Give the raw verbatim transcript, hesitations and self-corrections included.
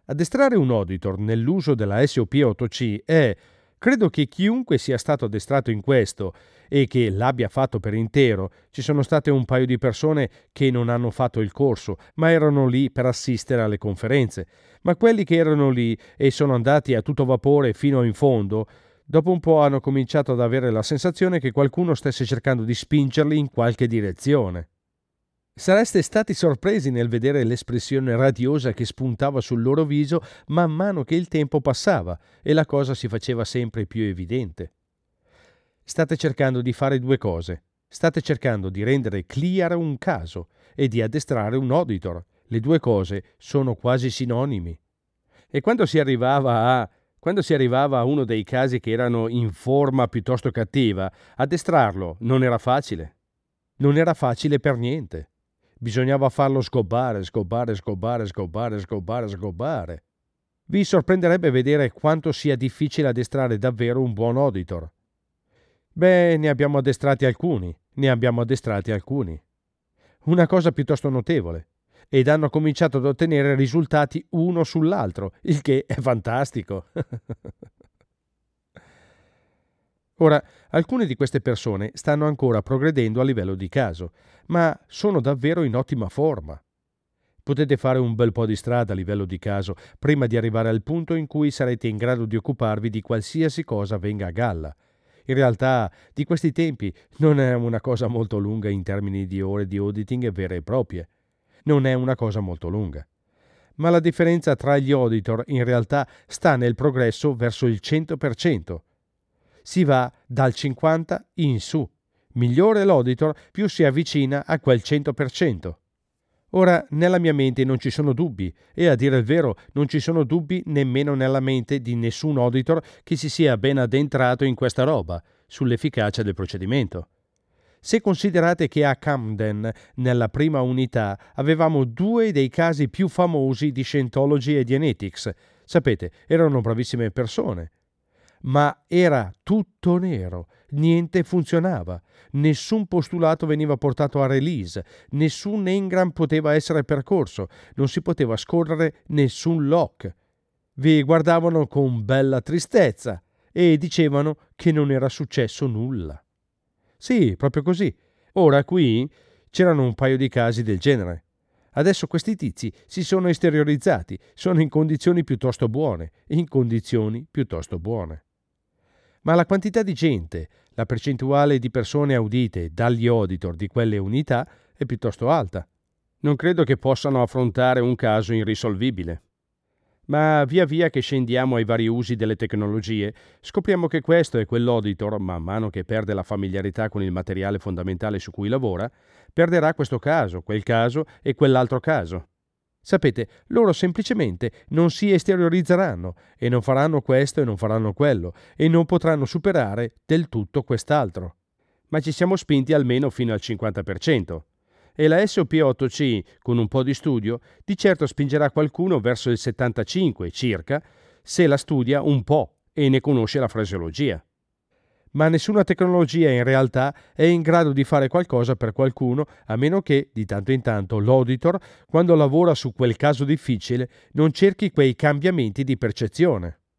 Addestrare un auditor nell'uso della S O P otto C è, credo che chiunque sia stato addestrato in questo e che l'abbia fatto per intero, ci sono state un paio di persone che non hanno fatto il corso, ma erano lì per assistere alle conferenze, ma quelli che erano lì e sono andati a tutto vapore fino in fondo, dopo un po' hanno cominciato ad avere la sensazione che qualcuno stesse cercando di spingerli in qualche direzione. Sareste stati sorpresi nel vedere l'espressione radiosa che spuntava sul loro viso man mano che il tempo passava e la cosa si faceva sempre più evidente. State cercando di fare due cose. State cercando di rendere clear un caso e di addestrare un auditor. Le due cose sono quasi sinonimi. E quando si arrivava a quando si arrivava a uno dei casi che erano in forma piuttosto cattiva, addestrarlo non era facile. Non era facile per niente. Bisognava farlo sgobbare, sgobbare, sgobbare, sgobbare, sgobbare, sgobbare. Vi sorprenderebbe vedere quanto sia difficile addestrare davvero un buon auditor. Beh, ne abbiamo addestrati alcuni, ne abbiamo addestrati alcuni. Una cosa piuttosto notevole. Ed hanno cominciato ad ottenere risultati uno sull'altro, il che è fantastico. Ora, alcune di queste persone stanno ancora progredendo a livello di caso, ma sono davvero in ottima forma. Potete fare un bel po' di strada a livello di caso prima di arrivare al punto in cui sarete in grado di occuparvi di qualsiasi cosa venga a galla. In realtà, di questi tempi non è una cosa molto lunga in termini di ore di auditing vere e proprie. Non è una cosa molto lunga. Ma la differenza tra gli auditor in realtà sta nel progresso verso il cento per cento. Si va dal cinquanta in su. Migliore l'auditor, più si avvicina a quel cento per cento. Ora, nella mia mente non ci sono dubbi, e a dire il vero non ci sono dubbi nemmeno nella mente di nessun auditor che si sia ben addentrato in questa roba, sull'efficacia del procedimento. Se considerate che a Camden, nella prima unità, avevamo due dei casi più famosi di Scientology e di Genetics, sapete, erano bravissime persone. Ma era tutto nero, niente funzionava, nessun postulato veniva portato a release, nessun engram poteva essere percorso, non si poteva scorrere nessun lock. Vi guardavano con bella tristezza e dicevano che non era successo nulla. Sì, proprio così. Ora qui c'erano un paio di casi del genere. Adesso questi tizi si sono esteriorizzati, sono in condizioni piuttosto buone, in condizioni piuttosto buone. Ma la quantità di gente, la percentuale di persone audite dagli auditor di quelle unità è piuttosto alta. Non credo che possano affrontare un caso irrisolvibile. Ma via via che scendiamo ai vari usi delle tecnologie, scopriamo che questo e quell'auditor, man mano che perde la familiarità con il materiale fondamentale su cui lavora, perderà questo caso, quel caso e quell'altro caso. Sapete, loro semplicemente non si esteriorizzeranno e non faranno questo e non faranno quello e non potranno superare del tutto quest'altro. Ma ci siamo spinti almeno fino al cinquanta per cento. E la S O P otto C, con un po' di studio, di certo spingerà qualcuno verso il settantacinque circa, se la studia un po' e ne conosce la fraseologia. Ma nessuna tecnologia in realtà è in grado di fare qualcosa per qualcuno, a meno che, di tanto in tanto, l'auditor, quando lavora su quel caso difficile, non cerchi quei cambiamenti di percezione.